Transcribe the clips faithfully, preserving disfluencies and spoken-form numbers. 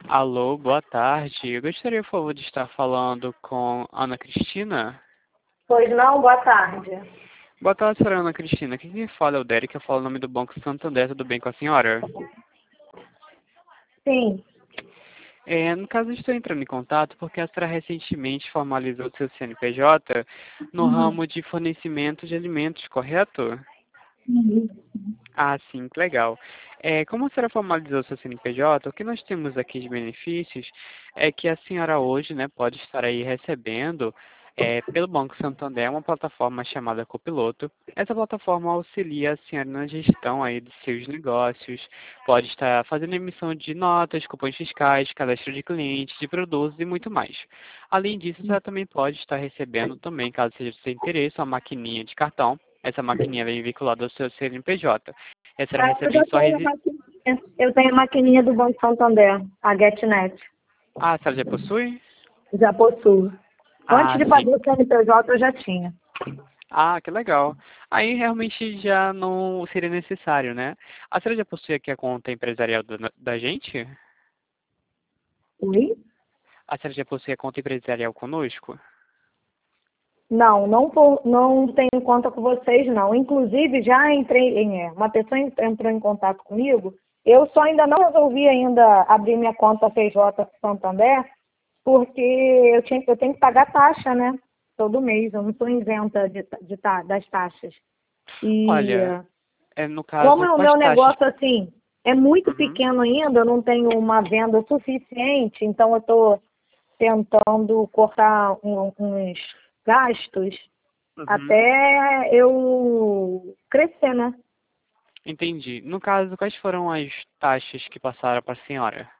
Alô, boa tarde. Eu gostaria, por favor, de estar falando com Ana Cristina. Pois não, boa tarde. Boa tarde, senhora Ana Cristina. Aqui quem fala é o Derek, eu falo o nome do Banco Santander. Tudo bem com a senhora? Sim. É, no caso, eu estou entrando em contato porque a senhora recentemente formalizou seu C N P J no Uhum. ramo de fornecimento de alimentos, correto? Uhum. Ah, sim, que legal. É, como a senhora formalizou seu C N P J, o que nós temos aqui de benefícios é que a senhora hoje, né, pode estar aí recebendo, é, pelo Banco Santander, uma plataforma chamada Copiloto. Essa plataforma auxilia a senhora na gestão aí de seus negócios, pode estar fazendo emissão de notas, cupons fiscais, cadastro de clientes, de produtos e muito mais. Além disso, a senhora também pode estar recebendo também, caso seja do seu interesse, uma maquininha de cartão. Essa maquininha vem vinculada ao seu C N P J. Essa era Ah, eu recebe já em sua tenho a resi... maquininha. Eu tenho a maquininha do Banco Santander, a GetNet. Ah, a senhora já possui? Já possuo. Antes Ah, de sim. fazer o C N P J eu já tinha. Ah, que legal. Aí realmente já não seria necessário, né? A senhora já possui aqui a conta empresarial da, da gente? Oi? A senhora já possui a conta empresarial conosco? Não, não, po- não tenho conta com vocês, não. Inclusive, já entrei em... é, Uma pessoa en- entrou em contato comigo. Eu só ainda não resolvi ainda abrir minha conta P J Santander, porque eu, tinha, eu tenho que pagar taxa, né? Todo mês. Eu não sou isenta de, ta- de, ta- das taxas. E Olha, é no como caso, é o quais meu taxas? negócio assim é muito Uhum, pequeno ainda, eu não tenho uma venda suficiente, então eu estou tentando cortar um- uns gastos uhum. até eu crescer, né? Entendi. No caso, quais foram as taxas que passaram para a senhora?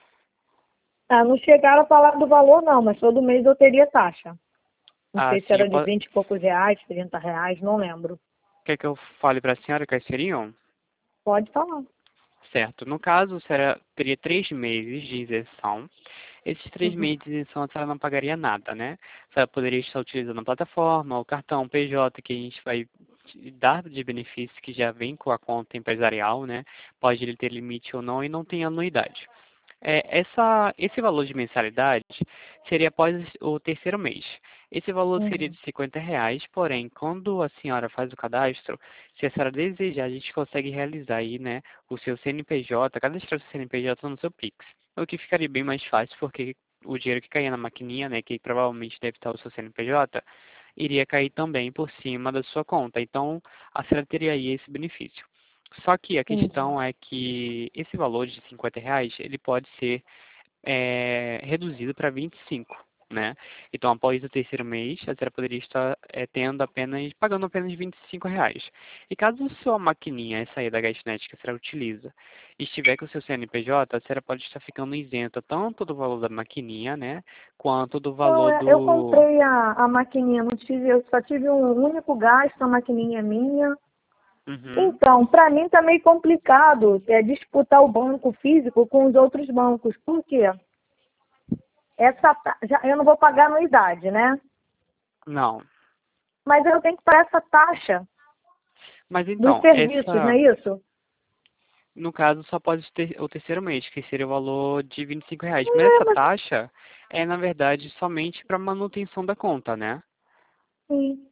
Ah, não chegaram a falar do valor não, mas todo mês eu teria taxa. Não Ah, sei se sim. Eu era de po... vinte e poucos reais, trinta reais, não lembro. Quer que eu fale para a senhora quais seriam? Pode falar. Certo. No caso, a senhora teria três meses de isenção. Esses três Uhum. meses de isenção a senhora não pagaria nada, né? A senhora poderia estar utilizando a plataforma, o cartão P J que a gente vai te dar de benefício que já vem com a conta empresarial, né? Pode ele ter limite ou não e não tem anuidade. É, essa, esse valor de mensalidade seria após o terceiro mês. Esse valor seria Uhum. de cinquenta reais, porém, quando a senhora faz o cadastro, se a senhora desejar, a gente consegue realizar aí, né, o seu C N P J, cadastrar o seu C N P J no seu Pix. O que ficaria bem mais fácil, porque o dinheiro que caía na maquininha, né, que provavelmente deve estar o seu C N P J, iria cair também por cima da sua conta. Então, a senhora teria aí esse benefício. Só que a Uhum. questão é que esse valor de cinquenta reais, ele pode ser é, reduzido para vinte e cinco, né? Então, após o terceiro mês, a senhora poderia estar é, tendo apenas, pagando apenas vinte e cinco reais. E caso a sua maquininha, essa aí da GasNet que a senhora utiliza, estiver com o seu C N P J, a senhora pode estar ficando isenta tanto do valor da maquininha, né? Quanto do Não, valor é, eu do... comprei a, a maquininha, não tive, eu só tive um único gasto, a maquininha é minha. Uhum. Então, para mim está meio complicado é, disputar o banco físico com os outros bancos. Por quê? Essa, ta- já, eu não vou pagar anuidade, né? Não. Mas eu tenho que pagar essa taxa Mas dos então, serviços, não essa... é isso? No caso, só pode ter o terceiro mês, que seria o valor de vinte e cinco reais. Mas É, essa mas taxa é, na verdade, somente para manutenção da conta, né? sim.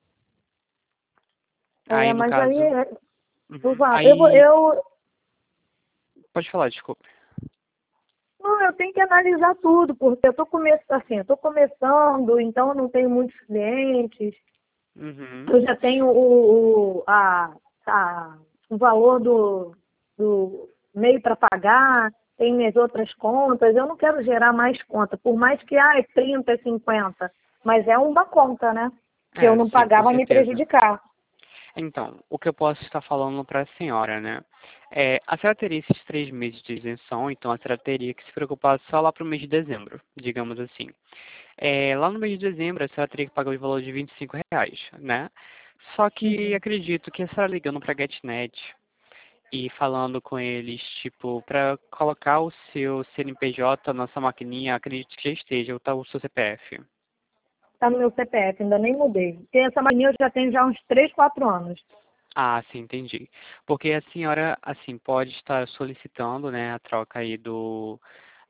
Aí, É, no mas aí, caso... é, eu, Uhum. vou- eu, vou- Aí, eu, pode falar, desculpe. não, eu tenho que analisar tudo, porque eu estou começando, assim, eu tô começando, então eu não tenho muitos clientes. Uhum. Eu já tenho o, o, a, a, o valor do, do meio para pagar, tem minhas outras contas. Eu não quero gerar mais conta, por mais que ah, é trinta, cinquenta, mas é uma conta, né? Que eu É, não sim, pagar com vai me certeza. prejudicar. Então, o que eu posso estar falando para a senhora, né? É, a senhora teria esses três meses de isenção, então a senhora teria que se preocupar só lá para o mês de dezembro, digamos assim. É, lá no mês de dezembro, a senhora teria que pagar o valor de vinte e cinco reais, né? Só que Uhum. acredito que a senhora ligando para a GetNet e falando com eles, tipo, para colocar o seu C N P J na sua maquininha, acredito que já esteja, ou tá o seu C P F. Tá no meu C P F, ainda nem mudei. Porque essa mania eu já tenho já uns três, quatro anos. Ah, sim, entendi. Porque a senhora, assim, pode estar solicitando, né, a troca aí do,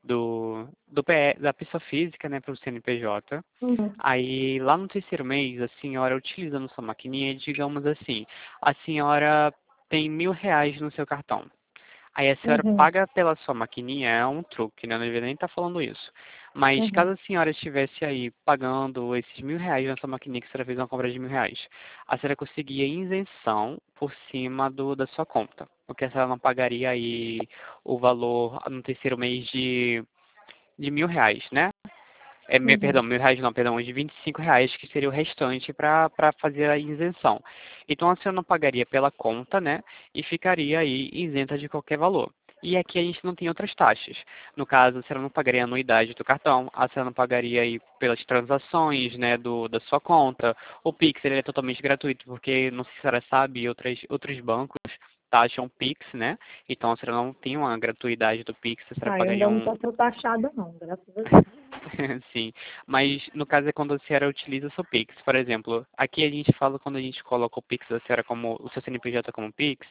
do, do P E, da pessoa física, né, para o C N P J. Uhum. Aí, lá no terceiro mês, a senhora, utilizando sua maquininha, digamos assim, a senhora tem mil reais no seu cartão. Aí a senhora Uhum. paga pela sua maquininha, é um truque, né? Eu não deveria nem estar falando isso. Mas Uhum. caso a senhora estivesse aí pagando esses mil reais na sua maquininha, que a senhora fez uma compra de mil reais, a senhora conseguia isenção por cima do, da sua conta. Porque a senhora não pagaria aí o valor no terceiro mês de, de mil reais, né? É, me- Uhum. perdão, mil reais não, perdão, de vinte e cinco reais, que seria o restante para fazer a isenção. Então a senhora não pagaria pela conta, né? E ficaria aí isenta de qualquer valor. E aqui a gente não tem outras taxas. No caso, a senhora não pagaria a anuidade do cartão, a senhora não pagaria aí pelas transações, né, do, da sua conta. O Pix, ele é totalmente gratuito, porque, não sei se a senhora sabe, outras, outros bancos taxam Pix, né? Então a senhora não tem uma gratuidade do Pix, a senhora Ah, eu pagaria ainda não um, estou sendo taxada não, graças a Deus. sim, mas no caso é quando a senhora utiliza o seu Pix. Por exemplo, aqui a gente fala quando a gente coloca o Pix da senhora como, o seu C N P J como Pix,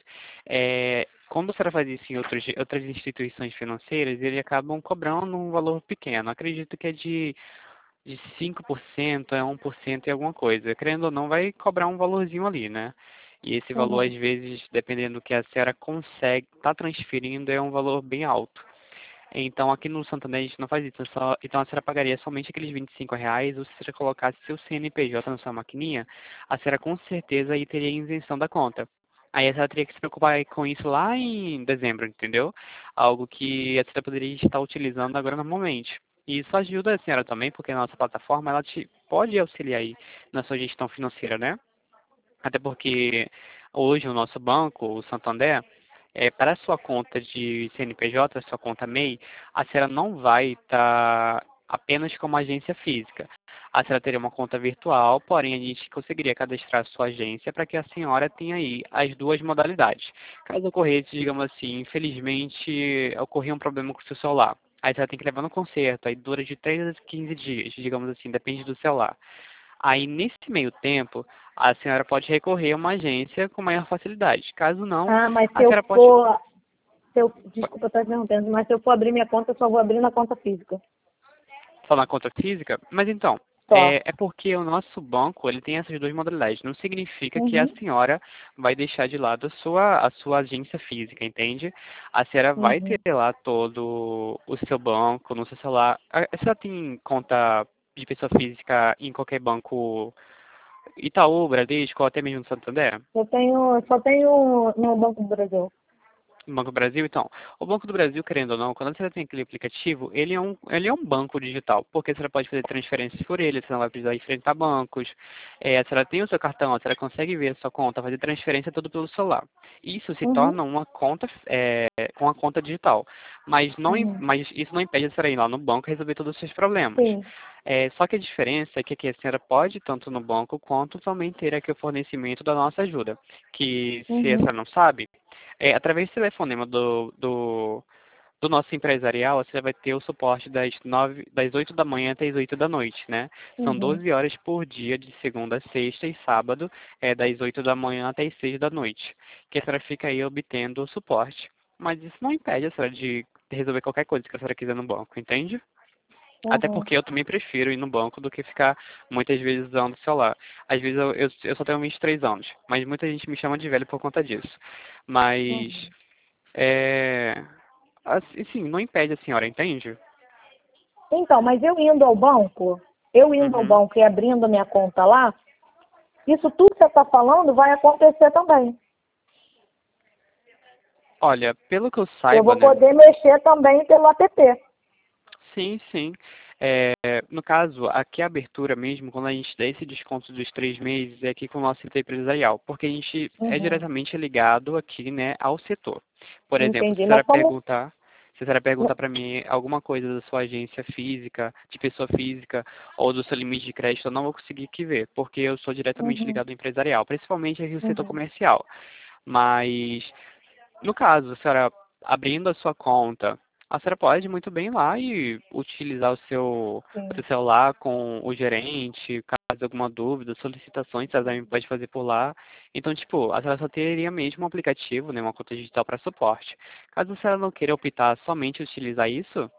é, quando a senhora faz isso em outros, outras instituições financeiras, eles acabam cobrando um valor pequeno. Acredito que é de, de cinco por cento, é um por cento e alguma coisa. Querendo ou não, vai cobrar um valorzinho ali, né? E esse valor, às Uhum. vezes, dependendo do que a senhora consegue, está transferindo, é um valor bem alto. Então, aqui no Santander a gente não faz isso. é Só, então, a senhora pagaria somente aqueles vinte e cinco reais, ou se você colocasse seu C N P J na sua maquininha, a senhora com certeza aí teria isenção da conta. Aí a senhora teria que se preocupar com isso lá em dezembro, entendeu? Algo que a senhora poderia estar utilizando agora normalmente. E isso ajuda a senhora também, porque a nossa plataforma ela te pode auxiliar aí na sua gestão financeira, né? Até porque hoje o nosso banco, o Santander, é, para a sua conta de C N P J, a sua conta MEI, a senhora não vai estar apenas como agência física. A senhora teria uma conta virtual, porém a gente conseguiria cadastrar a sua agência para que a senhora tenha aí as duas modalidades. Caso ocorresse, digamos assim, infelizmente ocorria um problema com o seu celular. Aí você tem que levar no conserto, aí dura de três a quinze dias, digamos assim, depende do celular. Aí, nesse meio tempo, a senhora pode recorrer a uma agência com maior facilidade. Caso não, Ah, mas se a eu senhora pode... for, se eu, desculpa estar interrompendo, mas se eu for abrir minha conta, eu só vou abrir na conta física. Só na conta física? Mas então, Só. é, é porque o nosso banco ele tem essas duas modalidades. Não significa que a Uhum. senhora vai deixar de lado a sua, a sua agência física, entende? A senhora vai ter Uhum. lá todo o seu banco no seu celular. A a senhora tem conta de pessoa física em qualquer banco, Itaú, Bradesco ou até mesmo Santander? Eu tenho, só tenho no Banco do Brasil. Banco do Brasil, então, o Banco do Brasil, querendo ou não, quando você tem aquele aplicativo, ele é um, ele é um banco digital, porque você pode fazer transferências por ele, você não vai precisar enfrentar bancos, é, você tem o seu cartão, você consegue ver a sua conta, fazer transferência tudo pelo celular. Isso se Uhum. torna uma conta, é, com uma conta digital, mas, não, im- Uhum. mas isso não impede a senhora ir lá no banco e resolver todos os seus problemas. Sim. É, só que a diferença é que aqui a senhora pode, tanto no banco, quanto também ter aqui o fornecimento da nossa ajuda, que se a Uhum. senhora não sabe, é, através do telefonema do, do, do nosso empresarial, você vai ter o suporte das, nove, das oito da manhã até as oito da noite, né? São Uhum. doze horas por dia, de segunda a sexta e sábado, é, das oito da manhã até as seis da noite, que a senhora fica aí obtendo o suporte. Mas isso não impede a senhora de resolver qualquer coisa que a senhora quiser no banco, entende? Até Uhum. porque eu também prefiro ir no banco do que ficar muitas vezes usando o celular. Às vezes eu, eu, eu só tenho vinte e três anos, mas muita gente me chama de velho por conta disso. Mas, Uhum. é, assim, sim, não impede a senhora, entende? Então, mas eu indo ao banco, eu indo ao Uhum. banco e abrindo a minha conta lá, isso tudo que você está falando vai acontecer também. Olha, pelo que eu Eu saiba, vou né? poder mexer também pelo app. Sim, sim. É, no caso, aqui a abertura mesmo, quando a gente dá esse desconto dos três meses, é aqui com o nosso setor empresarial, porque a gente é Uhum. diretamente ligado aqui, né, ao setor. Por exemplo, se a Entendi. Mas senhora como. perguntar, se a senhora perguntar para mim alguma coisa da sua agência física, de pessoa física, ou do seu limite de crédito, eu não vou conseguir aqui ver, porque eu sou diretamente Uhum. ligado ao empresarial, principalmente aqui no setor Uhum. comercial. Mas no caso, a senhora abrindo a sua conta, a senhora pode muito bem ir lá e utilizar o seu, o seu Sim. celular com o gerente, caso alguma dúvida, solicitações, a senhora também pode fazer por lá. Então, tipo, a senhora só teria mesmo um aplicativo, né, uma conta digital para suporte. Caso a senhora não queira optar somente em utilizar isso,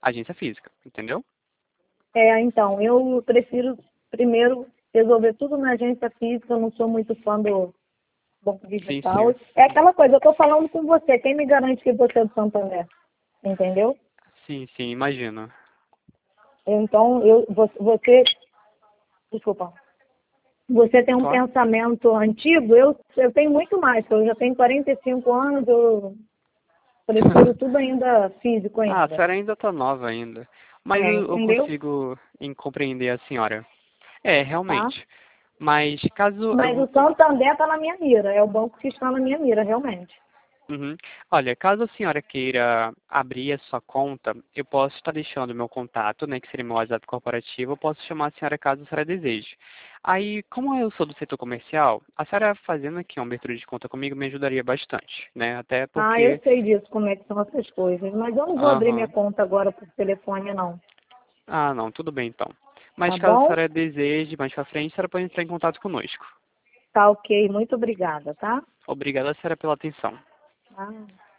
agência física, entendeu? É, então, eu prefiro primeiro resolver tudo na agência física, eu não sou muito fã do banco Sim, digital. sim. É aquela coisa, eu estou falando com você, quem me garante que você é do Santander? Entendeu? Sim, sim, imagino. Então, eu, vo- você, desculpa, você tem um Claro. pensamento antigo, eu, eu tenho muito mais, eu já tenho quarenta e cinco anos, eu prefiro tudo ainda físico Ah, a ainda. senhora ainda tá nova ainda. Mas É, eu, eu entendeu? consigo em compreender a senhora. É, Tá? realmente. Mas caso Mas o eu, Santander está na minha mira, é o banco que está na minha mira, realmente. Uhum. Olha, caso a senhora queira abrir a sua conta, eu posso estar deixando o meu contato, né, que seria meu WhatsApp corporativo, eu posso chamar a senhora caso a senhora deseje. Aí, como eu sou do setor comercial, a senhora fazendo aqui uma abertura de conta comigo me ajudaria bastante, né, até Ah, eu porque... sei disso, como é que são essas coisas, mas eu não vou abrir minha Aham. conta agora por telefone, não. Ah, não, tudo bem então. Tá Mas caso a bom? senhora deseje mais pra frente, a senhora pode entrar em contato conosco. Tá ok, muito obrigada, tá? Obrigada, senhora, pela atenção. Ah.